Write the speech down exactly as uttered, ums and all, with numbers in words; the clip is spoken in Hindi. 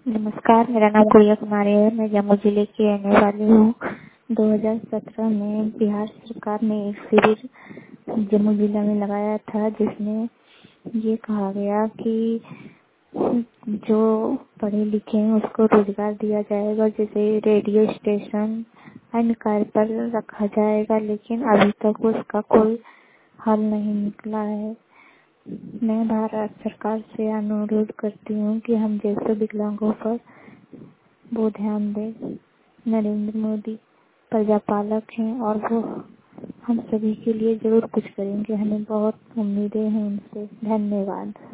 नमस्कार, मेरा नाम गुड़िया कुमारी है। मैं जम्मू जिले की रहने वाली हूँ। दो हज़ार सत्रह में बिहार सरकार ने एक शिविर जम्मू जिला में लगाया था, जिसमें ये कहा गया कि जो पढ़े लिखे हैं उसको रोजगार दिया जाएगा, जैसे रेडियो स्टेशन अन्य कार्य पर रखा जाएगा, लेकिन अभी तक उसका कोई हल नहीं निकला है। मैं भारत सरकार से अनुरोध करती हूँ कि हम जैसे विकलांगों पर वो ध्यान दें। नरेंद्र मोदी प्रजापालक हैं और वो हम सभी के लिए जरूर कुछ करेंगे। हमें बहुत उम्मीदें हैं उनसे। धन्यवाद।